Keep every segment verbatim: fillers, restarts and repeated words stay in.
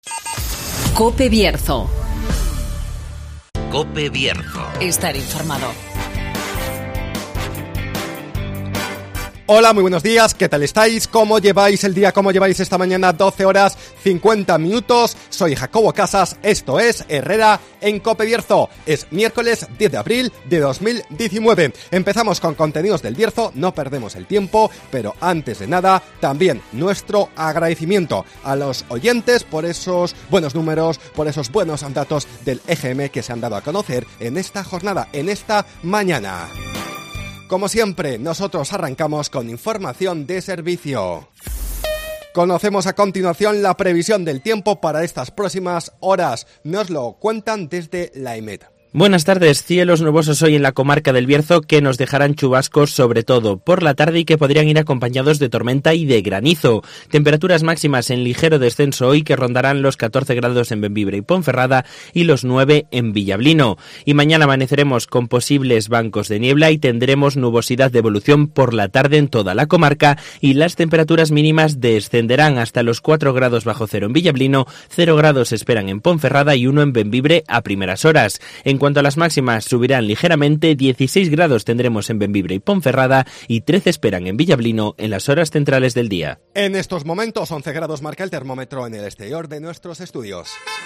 COPE Bierzo. COPE Bierzo. Estar informado. Hola, muy buenos días, ¿qué tal estáis? ¿Cómo lleváis el día? ¿Cómo lleváis esta mañana? doce horas cincuenta minutos. Soy Jacobo Casas, esto es Herrera en COPE Bierzo. Es miércoles diez de abril de dos mil diecinueve. Empezamos con contenidos del Bierzo, no perdemos el tiempo, pero antes de nada, también nuestro agradecimiento a los oyentes por esos buenos números, por esos buenos datos del E G M que se han dado a conocer en esta jornada, en esta mañana. Como siempre, nosotros arrancamos con información de servicio. Conocemos a continuación la previsión del tiempo para estas próximas horas. Nos lo cuentan desde la E M E T. Buenas tardes, cielos nubosos hoy en la comarca del Bierzo que nos dejarán chubascos sobre todo por la tarde y que podrían ir acompañados de tormenta y de granizo. Temperaturas máximas en ligero descenso hoy que rondarán los catorce grados en Bembibre y Ponferrada y los nueve en Villablino. Y mañana amaneceremos con posibles bancos de niebla y tendremos nubosidad de evolución por la tarde en toda la comarca y las temperaturas mínimas descenderán hasta los cuatro grados bajo cero en Villablino, cero grados se esperan en Ponferrada y uno en Bembibre a primeras horas. En En cuanto a las máximas, subirán ligeramente, dieciséis grados tendremos en Bembibre y Ponferrada y trece esperan en Villablino en las horas centrales del día. En estos momentos, once grados marca el termómetro en el exterior de nuestros estudios.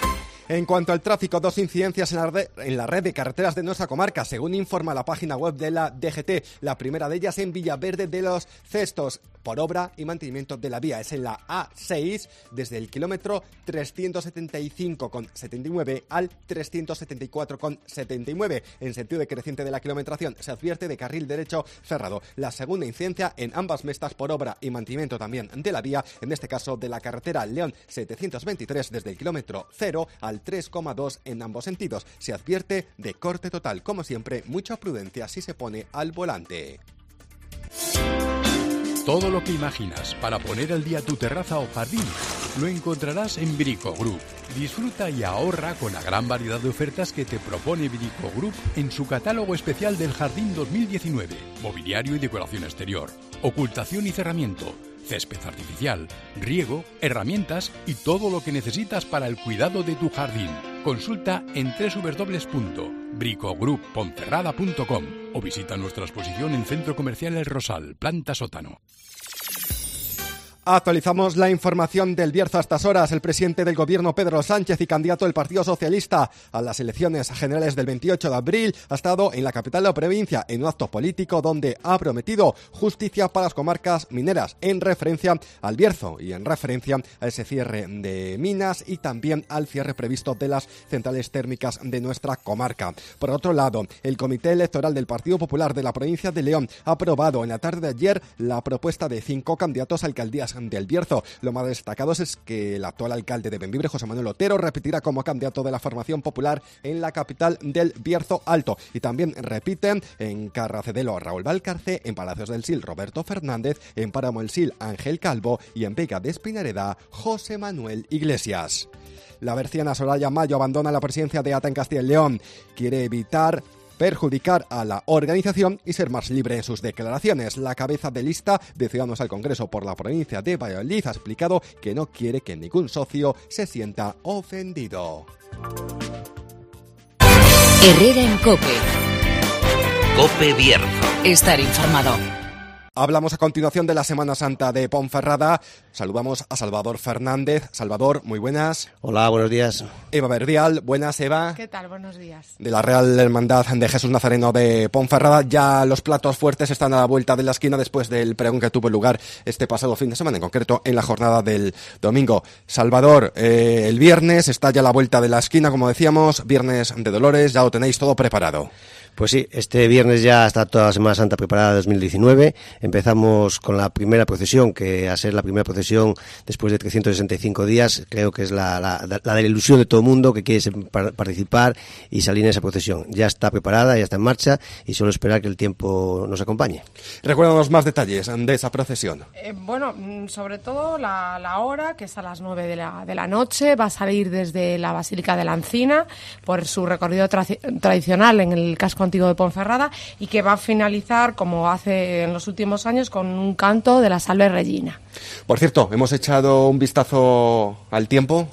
En cuanto al tráfico, dos incidencias en la, red, en la red de carreteras de nuestra comarca, según informa la página web de la D G T. La primera de ellas en Villaverde de los Cestos, por obra y mantenimiento de la vía. Es en la A seis, desde el kilómetro trescientos setenta y cinco coma setenta y nueve al trescientos setenta y cuatro coma setenta y nueve. En sentido decreciente de la kilometración, se advierte de carril derecho cerrado. La segunda incidencia en ambas mestas por obra y mantenimiento también de la vía, en este caso de la carretera León setecientos veintitrés, desde el kilómetro cero al tres coma dos en ambos sentidos. Se advierte de corte total. Como siempre, mucha prudencia si se pone al volante. Todo lo que imaginas para poner al día tu terraza o jardín lo encontrarás en Brico Group. Disfruta y ahorra con la gran variedad de ofertas que te propone Brico Group en su catálogo especial del Jardín dos mil diecinueve. Mobiliario y decoración exterior, ocultación y cerramiento, césped artificial, riego, herramientas y todo lo que necesitas para el cuidado de tu jardín. Consulta en doble u doble u doble u punto bricogroup ponferrada punto com o visita nuestra exposición en Centro Comercial El Rosal, planta sótano. Actualizamos la información del Bierzo a estas horas. El presidente del gobierno, Pedro Sánchez, y candidato del Partido Socialista a las elecciones generales del veintiocho de abril, ha estado en la capital de la provincia en un acto político donde ha prometido justicia para las comarcas mineras, en referencia al Bierzo y en referencia a ese cierre de minas y también al cierre previsto de las centrales térmicas de nuestra comarca. Por otro lado, el Comité Electoral del Partido Popular de la provincia de León ha aprobado en la tarde de ayer la propuesta de cinco candidatos a alcaldías del Bierzo. Lo más destacado es que el actual alcalde de Bembibre, José Manuel Otero, repetirá como candidato de la formación popular en la capital del Bierzo Alto. Y también repiten en Carracedelo Raúl Valcarce, en Palacios del Sil Roberto Fernández, en Páramo el Sil Ángel Calvo y en Vega de Espinareda José Manuel Iglesias. La berciana Soraya Mayo abandona la presidencia de A T A en Castilla y León. Quiere evitar perjudicar a la organización y ser más libre en sus declaraciones. La cabeza de lista de Ciudadanos al Congreso por la provincia de Valladolid ha explicado que no quiere que ningún socio se sienta ofendido. Herrera en COPE. COPE Bierzo. Estar informado. Hablamos a continuación de la Semana Santa de Ponferrada. Saludamos a Salvador Fernández. Salvador, muy buenas. Hola, buenos días. Eva Verdial, buenas, Eva. ¿Qué tal? Buenos días. De la Real Hermandad de Jesús Nazareno de Ponferrada. Ya los platos fuertes están a la vuelta de la esquina después del pregón que tuvo lugar este pasado fin de semana, en concreto en la jornada del domingo. Salvador, eh, el viernes está ya a la vuelta de la esquina, como decíamos, viernes de Dolores, ya lo tenéis todo preparado. Pues sí, este viernes ya está toda la Semana Santa preparada de dos mil diecinueve. Empezamos con la primera procesión, que a ser la primera procesión después de trescientos sesenta y cinco días, creo que es la, la, la de la ilusión de todo el mundo que quiere participar y salir en esa procesión. Ya está preparada, ya está en marcha y solo esperar que el tiempo nos acompañe. Recuérdanos más detalles de esa procesión. Eh, bueno, sobre todo la, la hora, que es a las nueve de la, de la noche, va a salir desde la Basílica de la Encina por su recorrido tra- tradicional en el casco antiguo de Ponferrada y que va a finalizar, como hace en los últimos años, con un canto de la Salve Regina. Por cierto, hemos echado un vistazo al tiempo.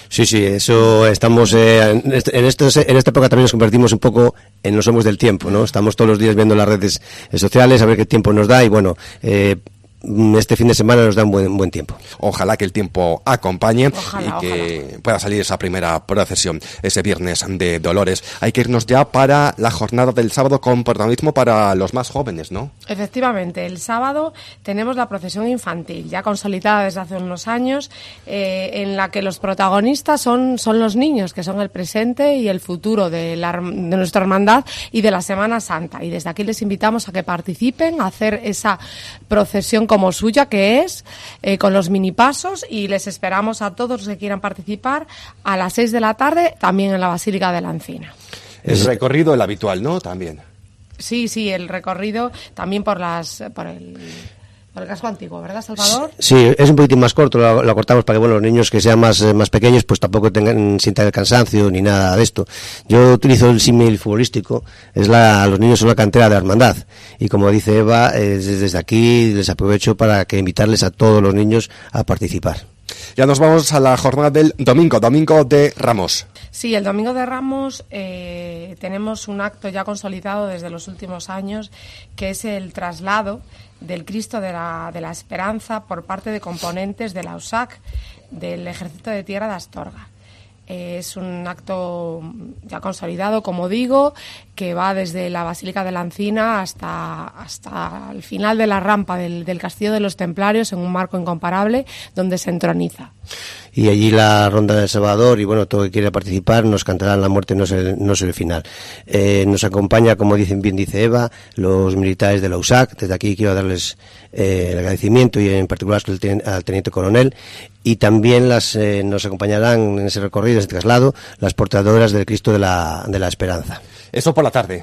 Sí, sí, eso estamos eh, en, este, en, estos, en esta época también nos convertimos un poco en los homos del tiempo, ¿no? Estamos todos los días viendo las redes sociales a ver qué tiempo nos da y bueno, eh, este fin de semana nos da un buen, buen tiempo. Ojalá que el tiempo acompañe ojalá, y que ojalá. pueda salir esa primera procesión ese viernes de Dolores. Hay que irnos ya para la jornada del sábado con protagonismo para los más jóvenes, ¿no? Efectivamente, el sábado tenemos la procesión infantil, ya consolidada desde hace unos años, eh, en la que los protagonistas son, son los niños, que son el presente y el futuro de, la, de nuestra hermandad y de la Semana Santa. Y desde aquí les invitamos a que participen, a hacer esa procesión como suya, que es, eh, con los mini pasos, y les esperamos a todos los que quieran participar a las seis de la tarde, también en la Basílica de la Encina. El recorrido, el habitual, ¿no? También. Sí, sí, el recorrido también por las por el, por el casco antiguo, ¿verdad, Salvador? Sí, es un poquitín más corto, lo, lo cortamos para que bueno, los niños que sean más, más pequeños pues tampoco tengan sientan el cansancio ni nada de esto. Yo utilizo el símil futbolístico, es la, los niños son la cantera de la hermandad y como dice Eva, eh, desde aquí les aprovecho para que invitarles a todos los niños a participar. Ya nos vamos a la jornada del domingo, domingo de Ramos. Sí, el Domingo de Ramos eh, tenemos un acto ya consolidado desde los últimos años, que es el traslado del Cristo de la, de la Esperanza por parte de componentes de la U S A C, del Ejército de Tierra de Astorga. Eh, es un acto ya consolidado, como digo, que va desde la Basílica de la Encina hasta, hasta el final de la rampa del, del Castillo de los Templarios, en un marco incomparable, donde se entroniza. Y allí la ronda del Salvador, y bueno, todo el que quiera participar nos cantarán La muerte no es el, no es el final. Eh, nos acompaña, como dicen bien dice Eva, los militares de la U S A C. Desde aquí quiero darles eh, el agradecimiento y en particular al, ten, al teniente coronel. Y también las eh, nos acompañarán en ese recorrido, en ese traslado, las portadoras del Cristo de la, de la Esperanza. Eso por la tarde.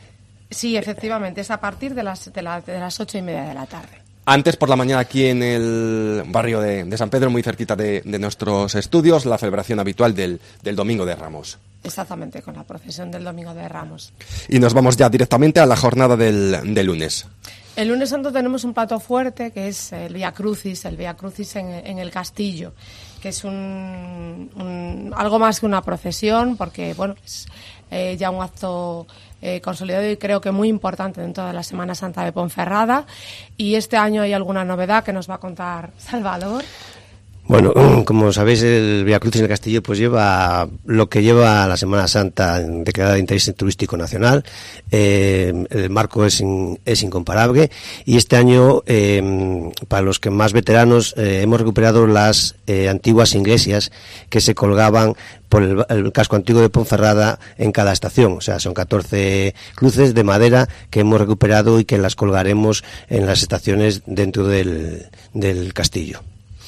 Sí, efectivamente, es a partir de las, de, la, de las ocho y media de la tarde. Antes por la mañana aquí en el barrio de, de San Pedro, muy cerquita de, de nuestros estudios, la celebración habitual del, del Domingo de Ramos. Exactamente, con la procesión del Domingo de Ramos. Y nos vamos ya directamente a la jornada del, del lunes. El lunes santo tenemos un plato fuerte, que es el Vía Crucis, el Vía Crucis en, en el Castillo, que es un, un algo más que una procesión, porque bueno, es eh, ya un acto eh, consolidado y creo que muy importante dentro de la Semana Santa de Ponferrada. Y este año hay alguna novedad que nos va a contar Salvador. Bueno, como sabéis, el Vía Crucis en el Castillo pues lleva lo que lleva la Semana Santa declarada de interés turístico nacional. Eh, el marco es, in, es incomparable y este año, eh, para los que más veteranos, eh, hemos recuperado las eh, antiguas iglesias que se colgaban por el, el casco antiguo de Ponferrada en cada estación. O sea, son catorce cruces de madera que hemos recuperado y que las colgaremos en las estaciones dentro del, del castillo.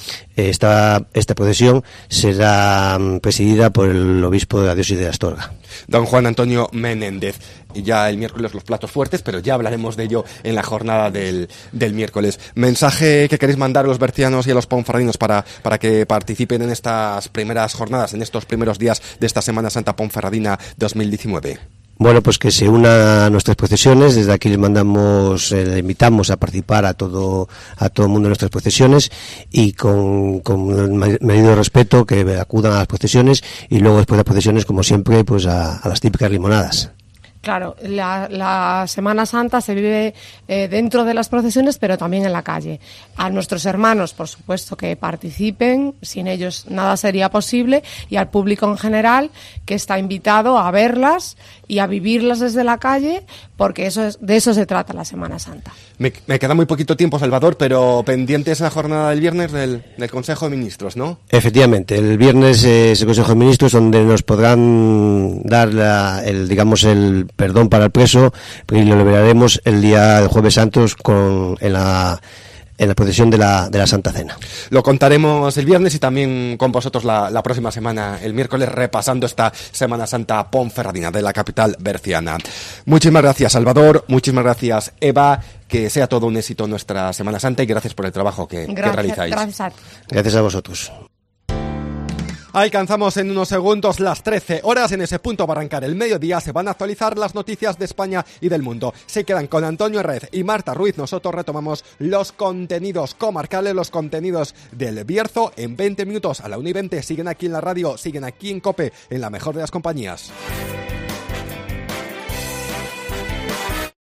Esta, esta procesión será presidida por el obispo de la diócesis de Astorga, don Juan Antonio Menéndez. Y ya el miércoles los platos fuertes, pero ya hablaremos de ello en la jornada del, del miércoles. ¿Mensaje que queréis mandar a los bercianos y a los ponferradinos para, para que participen en estas primeras jornadas, en estos primeros días de esta Semana Santa Ponferradina dos mil diecinueve? Bueno, pues que se una a nuestras procesiones. Desde aquí les mandamos, eh, le invitamos a participar a todo a todo el mundo en nuestras procesiones y con, con medido respeto que acudan a las procesiones y luego después de las procesiones, como siempre, pues a, a las típicas limonadas. Claro, la, la Semana Santa se vive eh, dentro de las procesiones, pero también en la calle. A nuestros hermanos, por supuesto, que participen, sin ellos nada sería posible, y al público en general, que está invitado a verlas y a vivirlas desde la calle, porque eso es, de eso se trata la Semana Santa. Me, me queda muy poquito tiempo, Salvador, pero pendientes la jornada del viernes del, del Consejo de Ministros, ¿no? Efectivamente, el viernes eh, es el Consejo de Ministros donde nos podrán dar la, el, digamos, el perdón para el preso, y lo liberaremos el día del Jueves Santos con, en la en la procesión de la, de la Santa Cena. Lo contaremos el viernes y también con vosotros la, la próxima semana, el miércoles, repasando esta Semana Santa Ponferradina de la capital berciana. Muchísimas gracias, Salvador, muchísimas gracias, Eva, que sea todo un éxito nuestra Semana Santa y gracias por el trabajo que, gracias, que realizáis. Gracias a ti. Gracias a vosotros. Alcanzamos en unos segundos las trece horas. En ese punto va a arrancar el mediodía. Se van a actualizar las noticias de España y del mundo. Se quedan con Antonio Herrez y Marta Ruiz. Nosotros retomamos los contenidos comarcales, los contenidos del Bierzo en veinte minutos. A la una y veinte siguen aquí en la radio, siguen aquí en COPE, en la mejor de las compañías.